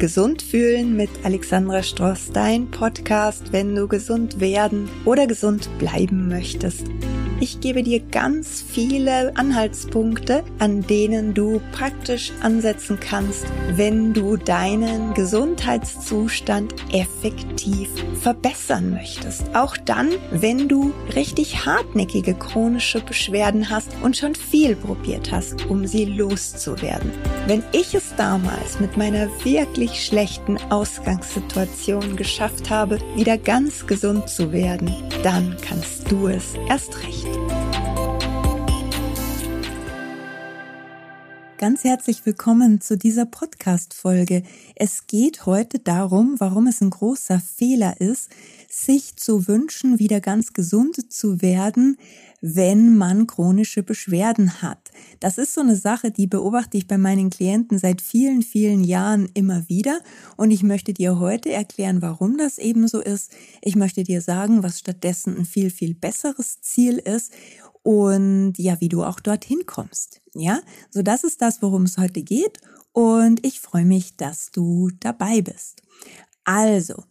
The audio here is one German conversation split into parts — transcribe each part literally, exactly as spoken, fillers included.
Gesund fühlen mit Alexandra Stross, dein Podcast, wenn du gesund werden oder gesund bleiben möchtest. Ich gebe dir ganz viele Anhaltspunkte, an denen du praktisch ansetzen kannst, wenn du deinen Gesundheitszustand effektiv verbessern möchtest. Auch dann, wenn du richtig hartnäckige chronische Beschwerden hast und schon viel probiert hast, um sie loszuwerden. Wenn ich es damals mit meiner wirklich schlechten Ausgangssituation geschafft habe, wieder ganz gesund zu werden, dann kannst du es erst recht. Ganz herzlich willkommen zu dieser Podcast-Folge. Es geht heute darum, warum es ein großer Fehler ist, sich zu wünschen, wieder ganz gesund zu werden, wenn man chronische Beschwerden hat. Das ist so eine Sache, die beobachte ich bei meinen Klienten seit vielen, vielen Jahren immer wieder. Und ich möchte dir heute erklären, warum das eben so ist. Ich möchte dir sagen, was stattdessen ein viel, viel besseres Ziel ist. Und ja, wie du auch dorthin kommst. Ja, so das ist das, worum es heute geht. Und ich freue mich, dass du dabei bist. Also,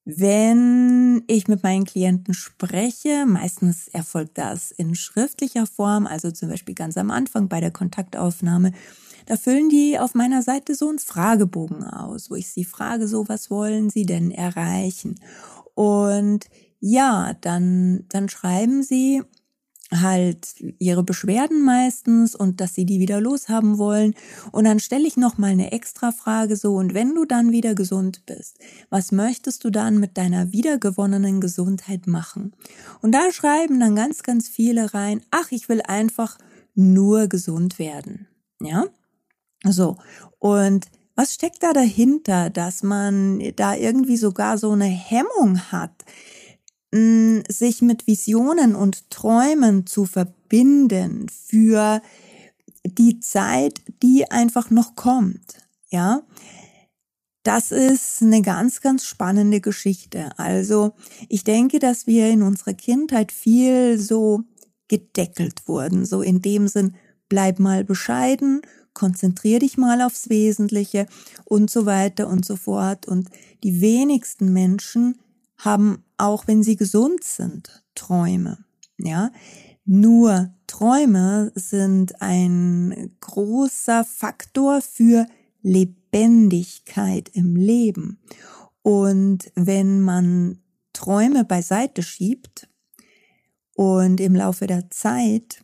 wenn ich mit meinen Klienten spreche, meistens erfolgt das in schriftlicher Form, also zum Beispiel ganz am Anfang bei der Kontaktaufnahme, da füllen die auf meiner Seite so einen Fragebogen aus, wo ich sie frage, so was wollen sie denn erreichen? Und ja, dann, dann schreiben sie halt ihre Beschwerden meistens und dass sie die wieder loshaben wollen. Und dann stelle ich noch mal eine extra Frage so, und wenn du dann wieder gesund bist, was möchtest du dann mit deiner wiedergewonnenen Gesundheit machen? Und da schreiben dann ganz, ganz viele rein, ach, ich will einfach nur gesund werden. Ja, so. Und was steckt da dahinter, dass man da irgendwie sogar so eine Hemmung hat, sich mit Visionen und Träumen zu verbinden für die Zeit, die einfach noch kommt, ja? Das ist eine ganz, ganz spannende Geschichte. Also ich denke, dass wir in unserer Kindheit viel so gedeckelt wurden, so in dem Sinn, bleib mal bescheiden, konzentrier dich mal aufs Wesentliche und so weiter und so fort. Und die wenigsten Menschen haben, auch wenn sie gesund sind, Träume, ja. Nur Träume sind ein großer Faktor für Lebendigkeit im Leben. Und wenn man Träume beiseite schiebt und im Laufe der Zeit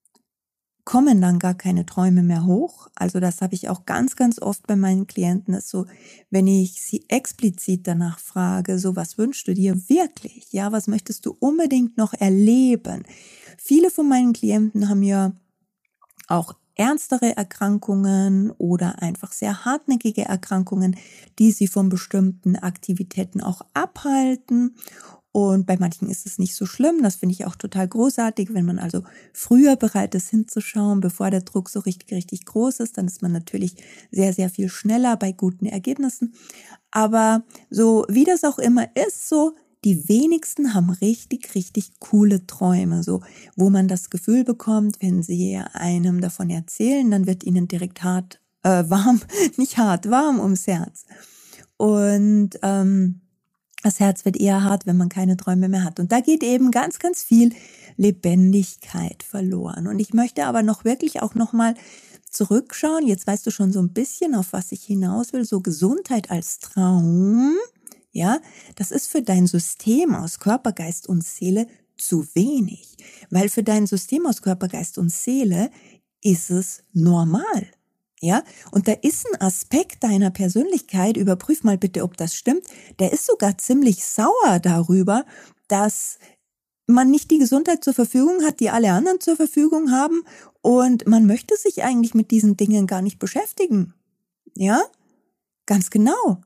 kommen dann gar keine Träume mehr hoch. Also das habe ich auch ganz, ganz oft bei meinen Klienten, dass so, wenn ich sie explizit danach frage, so was wünschst du dir wirklich? Ja, was möchtest du unbedingt noch erleben? Viele von meinen Klienten haben ja auch ernstere Erkrankungen oder einfach sehr hartnäckige Erkrankungen, die sie von bestimmten Aktivitäten auch abhalten. Und bei manchen ist es nicht so schlimm, das finde ich auch total großartig, wenn man also früher bereit ist hinzuschauen, bevor der Druck so richtig, richtig groß ist, dann ist man natürlich sehr, sehr viel schneller bei guten Ergebnissen. Aber so wie das auch immer ist, so die wenigsten haben richtig, richtig coole Träume, so wo man das Gefühl bekommt, wenn sie einem davon erzählen, dann wird ihnen direkt hart, äh, warm, nicht hart, warm ums Herz. Und ähm, das Herz wird eher hart, wenn man keine Träume mehr hat. Und da geht eben ganz, ganz viel Lebendigkeit verloren. Und ich möchte aber noch wirklich auch nochmal zurückschauen. Jetzt weißt du schon so ein bisschen, auf was ich hinaus will. So Gesundheit als Traum, ja, das ist für dein System aus Körper, Geist und Seele zu wenig. Weil für dein System aus Körper, Geist und Seele ist es normal. Ja, und da ist ein Aspekt deiner Persönlichkeit, überprüf mal bitte, ob das stimmt, der ist sogar ziemlich sauer darüber, dass man nicht die Gesundheit zur Verfügung hat, die alle anderen zur Verfügung haben, und man möchte sich eigentlich mit diesen Dingen gar nicht beschäftigen. Ja, ganz genau.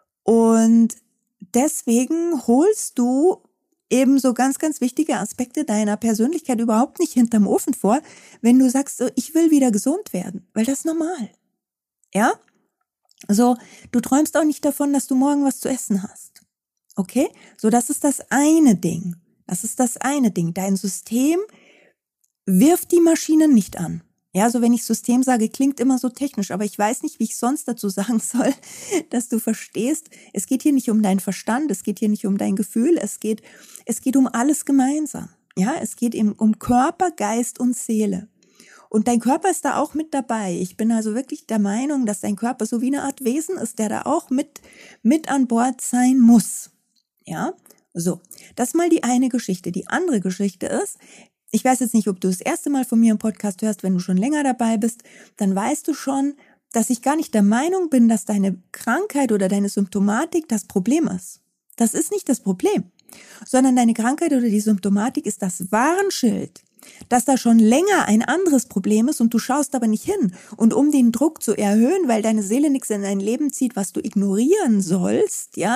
Und deswegen holst du eben so ganz, ganz wichtige Aspekte deiner Persönlichkeit überhaupt nicht hinterm Ofen vor, wenn du sagst, so, ich will wieder gesund werden, weil das ist normal. Ja? So, du träumst auch nicht davon, dass du morgen was zu essen hast. Okay? So, das ist das eine Ding. Das ist das eine Ding. Dein System wirft die Maschinen nicht an. Ja, so wenn ich System sage, klingt immer so technisch, aber ich weiß nicht, wie ich sonst dazu sagen soll, dass du verstehst, es geht hier nicht um deinen Verstand, es geht hier nicht um dein Gefühl, es geht, es geht um alles gemeinsam. Ja, es geht eben um Körper, Geist und Seele. Und dein Körper ist da auch mit dabei. Ich bin also wirklich der Meinung, dass dein Körper so wie eine Art Wesen ist, der da auch mit, mit an Bord sein muss. Ja, so. Das ist mal die eine Geschichte. Die andere Geschichte ist, ich weiß jetzt nicht, ob du das erste Mal von mir im Podcast hörst, wenn du schon länger dabei bist, dann weißt du schon, dass ich gar nicht der Meinung bin, dass deine Krankheit oder deine Symptomatik das Problem ist. Das ist nicht das Problem, sondern deine Krankheit oder die Symptomatik ist das Warnschild, dass da schon länger ein anderes Problem ist und du schaust aber nicht hin. Und um den Druck zu erhöhen, weil deine Seele nichts in dein Leben zieht, was du ignorieren sollst, ja,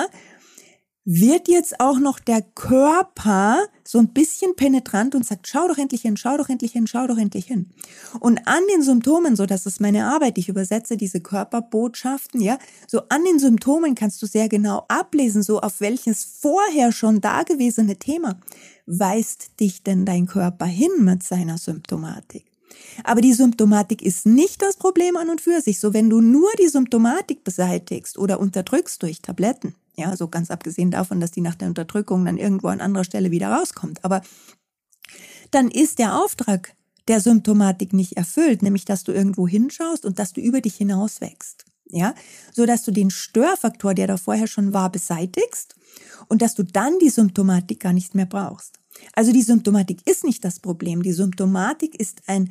wird jetzt auch noch der Körper so ein bisschen penetrant und sagt, schau doch endlich hin, schau doch endlich hin, schau doch endlich hin. Und an den Symptomen, so das ist meine Arbeit, ich übersetze diese Körperbotschaften, ja, so an den Symptomen kannst du sehr genau ablesen, so auf welches vorher schon dagewesene Thema weist dich denn dein Körper hin mit seiner Symptomatik. Aber die Symptomatik ist nicht das Problem an und für sich. So, wenn du nur die Symptomatik beseitigst oder unterdrückst durch Tabletten, ja, so ganz abgesehen davon, dass die nach der Unterdrückung dann irgendwo an anderer Stelle wieder rauskommt, aber dann ist der Auftrag der Symptomatik nicht erfüllt, nämlich dass du irgendwo hinschaust und dass du über dich hinaus wächst, ja, so dass du den Störfaktor, der da vorher schon war, beseitigst und dass du dann die Symptomatik gar nicht mehr brauchst. Also die Symptomatik ist nicht das Problem, die Symptomatik ist ein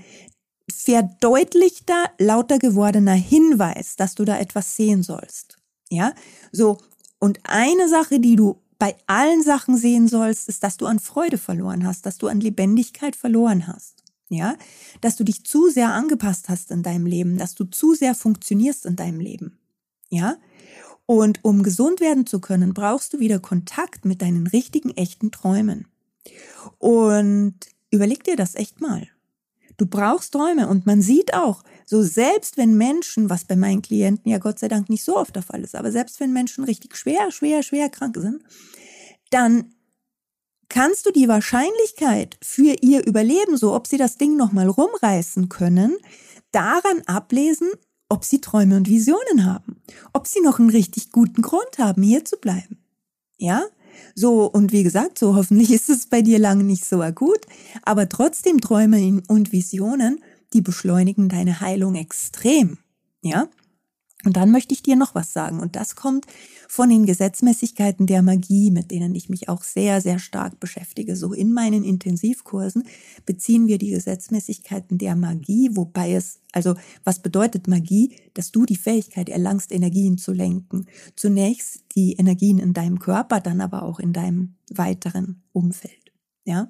verdeutlichter, lauter gewordener Hinweis, dass du da etwas sehen sollst, ja, so. Und eine Sache, die du bei allen Sachen sehen sollst, ist, dass du an Freude verloren hast, dass du an Lebendigkeit verloren hast, ja, dass du dich zu sehr angepasst hast in deinem Leben, dass du zu sehr funktionierst in deinem Leben, ja. Und um gesund werden zu können, brauchst du wieder Kontakt mit deinen richtigen, echten Träumen. Und überleg dir das echt mal. Du brauchst Träume und man sieht auch, so selbst wenn Menschen, was bei meinen Klienten ja Gott sei Dank nicht so oft der Fall ist, aber selbst wenn Menschen richtig schwer, schwer, schwer krank sind, dann kannst du die Wahrscheinlichkeit für ihr Überleben, so ob sie das Ding nochmal rumreißen können, daran ablesen, ob sie Träume und Visionen haben, ob sie noch einen richtig guten Grund haben, hier zu bleiben. Ja? So, und wie gesagt, so hoffentlich ist es bei dir lange nicht so akut, aber trotzdem Träume und Visionen, die beschleunigen deine Heilung extrem, ja? Und dann möchte ich dir noch was sagen und das kommt von den Gesetzmäßigkeiten der Magie, mit denen ich mich auch sehr, sehr stark beschäftige. So in meinen Intensivkursen beziehen wir die Gesetzmäßigkeiten der Magie, wobei es, also was bedeutet Magie? Dass du die Fähigkeit erlangst, Energien zu lenken. Zunächst die Energien in deinem Körper, dann aber auch in deinem weiteren Umfeld, ja?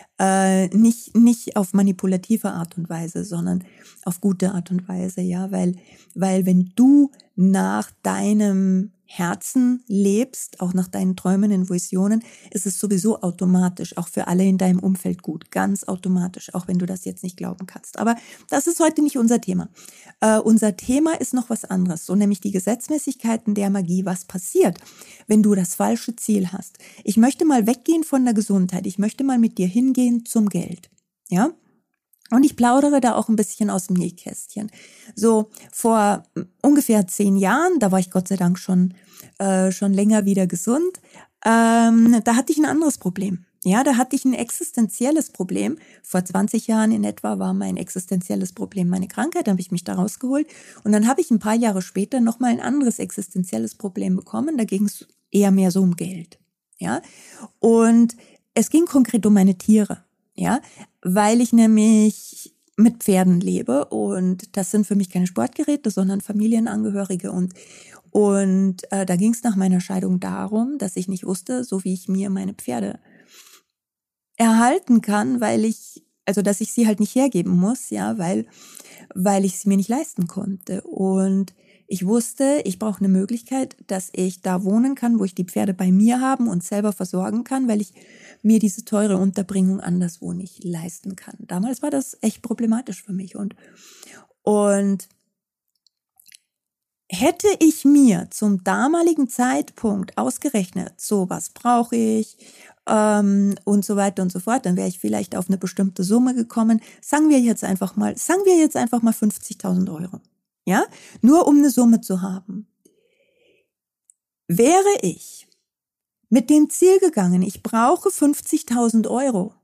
Äh, nicht, nicht auf manipulative Art und Weise, sondern auf gute Art und Weise, ja, weil, weil wenn du nach deinem Herzen lebst, auch nach deinen Träumen und Visionen, ist es sowieso automatisch, auch für alle in deinem Umfeld gut, ganz automatisch, auch wenn du das jetzt nicht glauben kannst. Aber das ist heute nicht unser Thema. Äh, unser Thema ist noch was anderes, so nämlich die Gesetzmäßigkeiten der Magie. Was passiert, wenn du das falsche Ziel hast? Ich möchte mal weggehen von der Gesundheit, ich möchte mal mit dir hingehen zum Geld, ja? Und ich plaudere da auch ein bisschen aus dem Nähkästchen. So vor ungefähr zehn Jahren, da war ich Gott sei Dank schon äh, schon länger wieder gesund, ähm, da hatte ich ein anderes Problem. Ja, da hatte ich ein existenzielles Problem. Vor zwanzig Jahren in etwa war mein existenzielles Problem meine Krankheit, da habe ich mich da rausgeholt. Und dann habe ich ein paar Jahre später nochmal ein anderes existenzielles Problem bekommen. Da ging es eher mehr so um Geld. Ja, und es ging konkret um meine Tiere. Ja, weil ich nämlich mit Pferden lebe und das sind für mich keine Sportgeräte, sondern Familienangehörige und und äh, da ging es nach meiner Scheidung darum, dass ich nicht wusste, so wie ich mir meine Pferde erhalten kann, weil ich, also dass ich sie halt nicht hergeben muss, ja, weil weil ich sie mir nicht leisten konnte und ich wusste, ich brauche eine Möglichkeit, dass ich da wohnen kann, wo ich die Pferde bei mir haben und selber versorgen kann, weil ich mir diese teure Unterbringung anderswo nicht leisten kann. Damals war das echt problematisch für mich und und hätte ich mir zum damaligen Zeitpunkt ausgerechnet, so was brauche ich, ähm, und so weiter und so fort, dann wäre ich vielleicht auf eine bestimmte Summe gekommen. Sagen wir jetzt einfach mal, sagen wir jetzt einfach mal fünfzigtausend Euro. Ja, nur um eine Summe zu haben. Wäre ich mit dem Ziel gegangen, ich brauche fünfzigtausend Euro,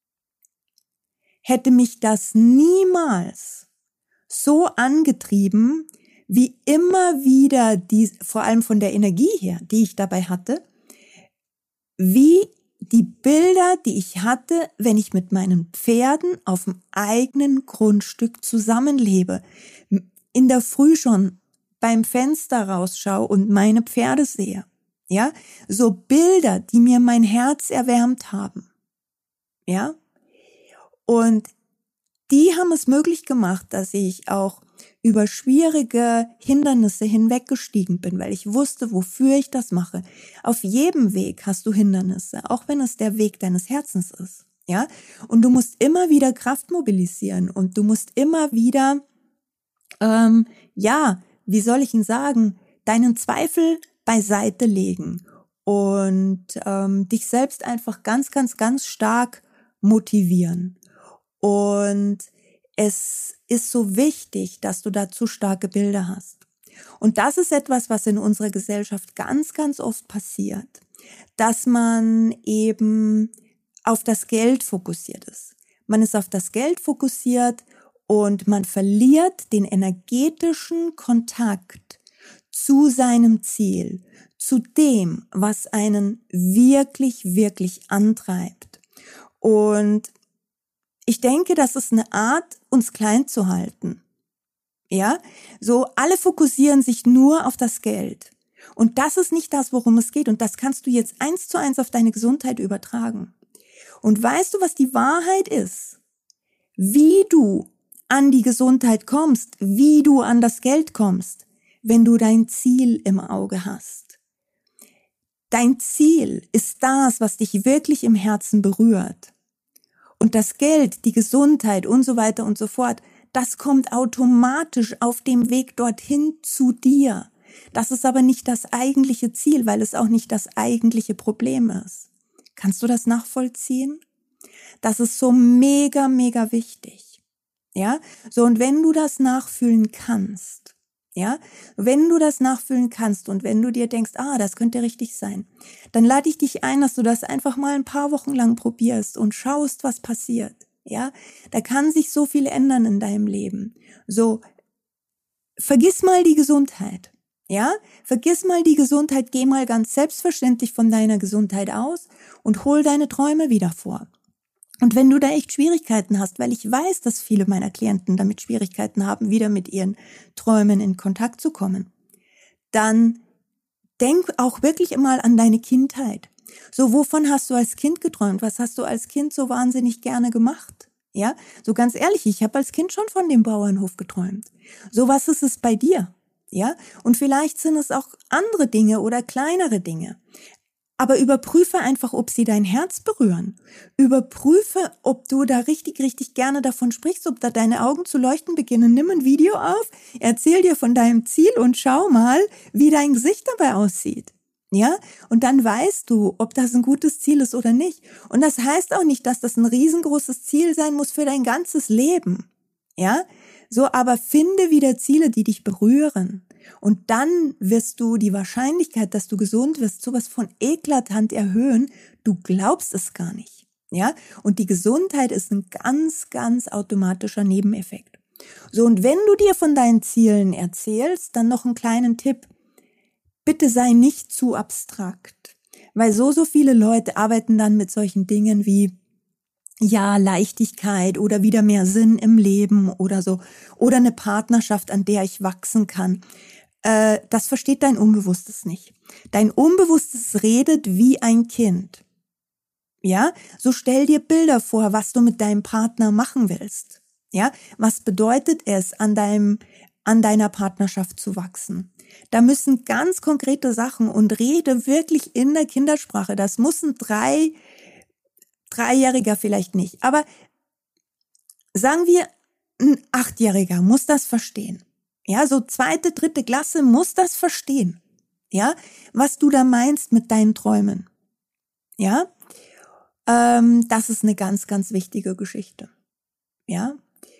hätte mich das niemals so angetrieben, wie immer wieder, die, vor allem von der Energie her, die ich dabei hatte, wie die Bilder, die ich hatte, wenn ich mit meinen Pferden auf dem eigenen Grundstück zusammenlebe, in der Früh schon beim Fenster rausschaue und meine Pferde sehe. Ja, so Bilder, die mir mein Herz erwärmt haben. Ja, und die haben es möglich gemacht, dass ich auch über schwierige Hindernisse hinweggestiegen bin, weil ich wusste, wofür ich das mache. Auf jedem Weg hast du Hindernisse, auch wenn es der Weg deines Herzens ist. Ja, und du musst immer wieder Kraft mobilisieren und du musst immer wieder, ähm, ja, wie soll ich ihn sagen, deinen Zweifel beiseite legen und ähm, dich selbst einfach ganz, ganz, ganz stark motivieren. Und es ist so wichtig, dass du dazu starke Bilder hast. Und das ist etwas, was in unserer Gesellschaft ganz, ganz oft passiert, dass man eben auf das Geld fokussiert ist. Man ist auf das Geld fokussiert und man verliert den energetischen Kontakt zu seinem Ziel, zu dem, was einen wirklich, wirklich antreibt. Und ich denke, das ist eine Art, uns klein zu halten. Ja, so alle fokussieren sich nur auf das Geld. Und das ist nicht das, worum es geht. Und das kannst du jetzt eins zu eins auf deine Gesundheit übertragen. Und weißt du, was die Wahrheit ist? Wie du an die Gesundheit kommst, wie du an das Geld kommst, wenn du dein Ziel im Auge hast. Dein Ziel ist das, was dich wirklich im Herzen berührt. Und das Geld, die Gesundheit und so weiter und so fort, das kommt automatisch auf dem Weg dorthin zu dir. Das ist aber nicht das eigentliche Ziel, weil es auch nicht das eigentliche Problem ist. Kannst du das nachvollziehen? Das ist so mega, mega wichtig. Ja, so, und wenn du das nachfühlen kannst, ja, wenn du das nachfühlen kannst und wenn du dir denkst, ah, das könnte richtig sein, dann lade ich dich ein, dass du das einfach mal ein paar Wochen lang probierst und schaust, was passiert. Ja, da kann sich so viel ändern in deinem Leben. So, vergiss mal die Gesundheit. Ja, vergiss mal die Gesundheit, geh mal ganz selbstverständlich von deiner Gesundheit aus und hol deine Träume wieder vor. Und wenn du da echt Schwierigkeiten hast, weil ich weiß, dass viele meiner Klienten damit Schwierigkeiten haben, wieder mit ihren Träumen in Kontakt zu kommen, dann denk auch wirklich mal an deine Kindheit. So, wovon hast du als Kind geträumt? Was hast du als Kind so wahnsinnig gerne gemacht? Ja, so ganz ehrlich, ich habe als Kind schon von dem Bauernhof geträumt. So, was ist es bei dir? Ja, und vielleicht sind es auch andere Dinge oder kleinere Dinge. Aber überprüfe einfach, ob sie dein Herz berühren. Überprüfe, ob du da richtig, richtig gerne davon sprichst, ob da deine Augen zu leuchten beginnen. Nimm ein Video auf, erzähl dir von deinem Ziel und schau mal, wie dein Gesicht dabei aussieht. Ja, und dann weißt du, ob das ein gutes Ziel ist oder nicht. Und das heißt auch nicht, dass das ein riesengroßes Ziel sein muss für dein ganzes Leben. Ja, so, aber finde wieder Ziele, die dich berühren. Und dann wirst du die Wahrscheinlichkeit, dass du gesund wirst, sowas von eklatant erhöhen. Du glaubst es gar nicht. Ja, und die Gesundheit ist ein ganz, ganz automatischer Nebeneffekt. So, und wenn du dir von deinen Zielen erzählst, dann noch einen kleinen Tipp. Bitte sei nicht zu abstrakt, weil so, so viele Leute arbeiten dann mit solchen Dingen wie, ja, Leichtigkeit oder wieder mehr Sinn im Leben oder so, oder eine Partnerschaft, an der ich wachsen kann. Äh, das versteht dein Unbewusstes nicht. Dein Unbewusstes redet wie ein Kind. Ja, so stell dir Bilder vor, was du mit deinem Partner machen willst. Ja, was bedeutet es, an deinem, an deiner Partnerschaft zu wachsen? Da müssen ganz konkrete Sachen und rede wirklich in der Kindersprache. Das muss ein drei, Dreijähriger vielleicht nicht, aber sagen wir, ein Achtjähriger muss das verstehen. Ja, so zweite, dritte Klasse muss das verstehen. Ja, was du da meinst mit deinen Träumen. Ja, ähm, das ist eine ganz, ganz wichtige Geschichte. Ja.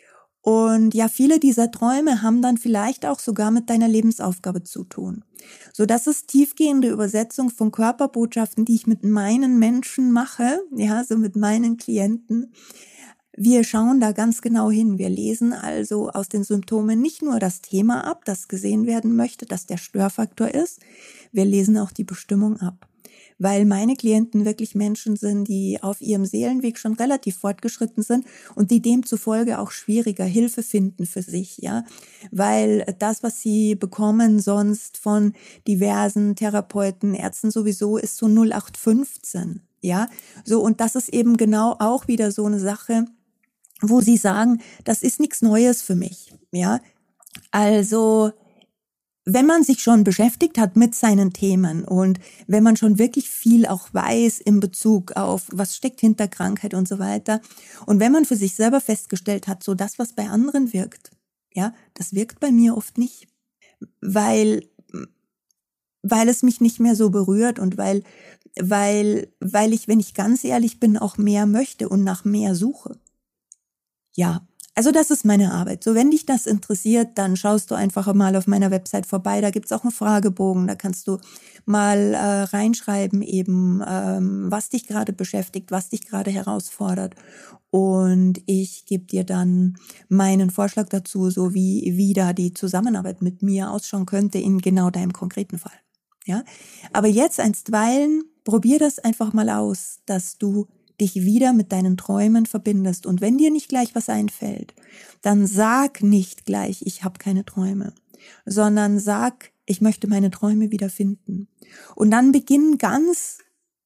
Und ja, viele dieser Träume haben dann vielleicht auch sogar mit deiner Lebensaufgabe zu tun. So, das ist tiefgehende Übersetzung von Körperbotschaften, die ich mit meinen Menschen mache, ja, so mit meinen Klienten. Wir schauen da ganz genau hin. Wir lesen also aus den Symptomen nicht nur das Thema ab, das gesehen werden möchte, das der Störfaktor ist. Wir lesen auch die Bestimmung ab. Weil meine Klienten wirklich Menschen sind, die auf ihrem Seelenweg schon relativ fortgeschritten sind und die demzufolge auch schwieriger Hilfe finden für sich, ja. Weil das, was sie bekommen sonst von diversen Therapeuten, Ärzten sowieso, ist so null acht fünfzehn, ja. So, und das ist eben genau auch wieder so eine Sache, wo sie sagen, das ist nichts Neues für mich, ja. Also, wenn man sich schon beschäftigt hat mit seinen Themen und wenn man schon wirklich viel auch weiß in Bezug auf, was steckt hinter Krankheit und so weiter, und wenn man für sich selber festgestellt hat, so das, was bei anderen wirkt, ja, das wirkt bei mir oft nicht, weil, weil es mich nicht mehr so berührt und weil, weil, weil ich, wenn ich ganz ehrlich bin, auch mehr möchte und nach mehr suche. Ja. Also das ist meine Arbeit. So, wenn dich das interessiert, dann schaust du einfach mal auf meiner Website vorbei. Da gibt's auch einen Fragebogen. Da kannst du mal äh, reinschreiben eben, ähm, was dich gerade beschäftigt, was dich gerade herausfordert. Und ich gebe dir dann meinen Vorschlag dazu, so wie, wie da die Zusammenarbeit mit mir ausschauen könnte in genau deinem konkreten Fall. Ja, aber jetzt einstweilen, probier das einfach mal aus, dass du dich wieder mit deinen Träumen verbindest. Und wenn dir nicht gleich was einfällt, dann sag nicht gleich, ich habe keine Träume, sondern sag, ich möchte meine Träume wieder finden. Und dann beginnen ganz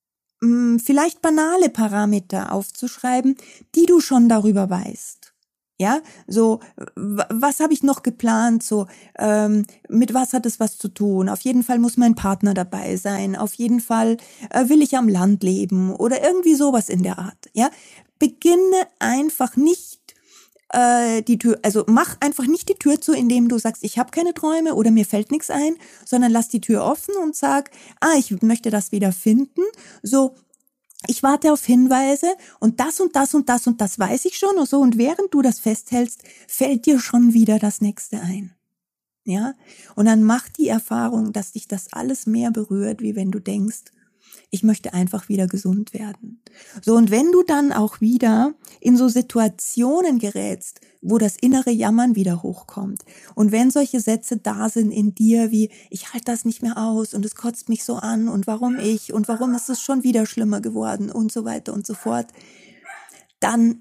mh, vielleicht banale Parameter aufzuschreiben, die du schon darüber weißt. Ja, so, was habe ich noch geplant, so, ähm, mit was hat es was zu tun? Auf jeden Fall muss mein Partner dabei sein, auf jeden Fall äh, will ich am Land leben oder irgendwie sowas in der Art, ja. Beginne einfach nicht äh, die Tür, also mach einfach nicht die Tür zu, indem du sagst, ich habe keine Träume oder mir fällt nichts ein, sondern lass die Tür offen und sag, ah, ich möchte das wieder finden, so, ich warte auf Hinweise und das und das und das und das weiß ich schon und so, und während du das festhältst, fällt dir schon wieder das nächste ein. Ja? Und dann mach die Erfahrung, dass dich das alles mehr berührt, wie wenn du denkst, ich möchte einfach wieder gesund werden. So, und wenn du dann auch wieder in so Situationen gerätst, wo das innere Jammern wieder hochkommt, und wenn solche Sätze da sind in dir wie, ich halte das nicht mehr aus und es kotzt mich so an und warum ich und warum ist es schon wieder schlimmer geworden und so weiter und so fort, dann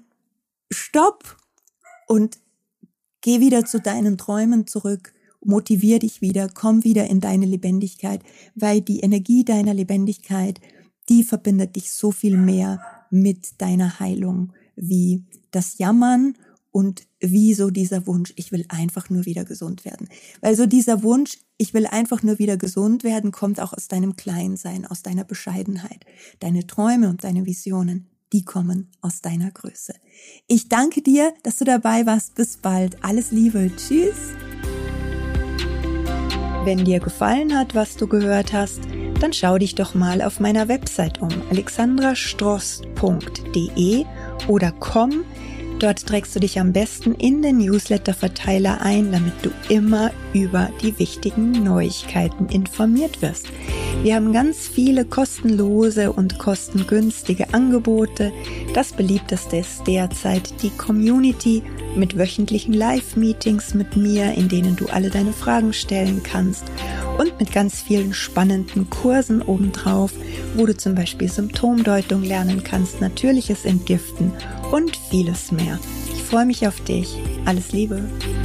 stopp und geh wieder zu deinen Träumen zurück. Motivier dich wieder, komm wieder in deine Lebendigkeit, weil die Energie deiner Lebendigkeit, die verbindet dich so viel mehr mit deiner Heilung, wie das Jammern und wie so dieser Wunsch, ich will einfach nur wieder gesund werden. Weil so dieser Wunsch, ich will einfach nur wieder gesund werden, kommt auch aus deinem Kleinsein, aus deiner Bescheidenheit. Deine Träume und deine Visionen, die kommen aus deiner Größe. Ich danke dir, dass du dabei warst. Bis bald. Alles Liebe. Tschüss. Wenn dir gefallen hat, was du gehört hast, dann schau dich doch mal auf meiner Website um, alexandra stross punkt de oder komm. Dort trägst du dich am besten in den Newsletter-Verteiler ein, damit du immer über die wichtigen Neuigkeiten informiert wirst. Wir haben ganz viele kostenlose und kostengünstige Angebote. Das beliebteste ist derzeit die Community mit wöchentlichen Live-Meetings mit mir, in denen du alle deine Fragen stellen kannst, und mit ganz vielen spannenden Kursen obendrauf, wo du zum Beispiel Symptomdeutung lernen kannst, natürliches Entgiften und vieles mehr. Ich freue mich auf dich. Alles Liebe.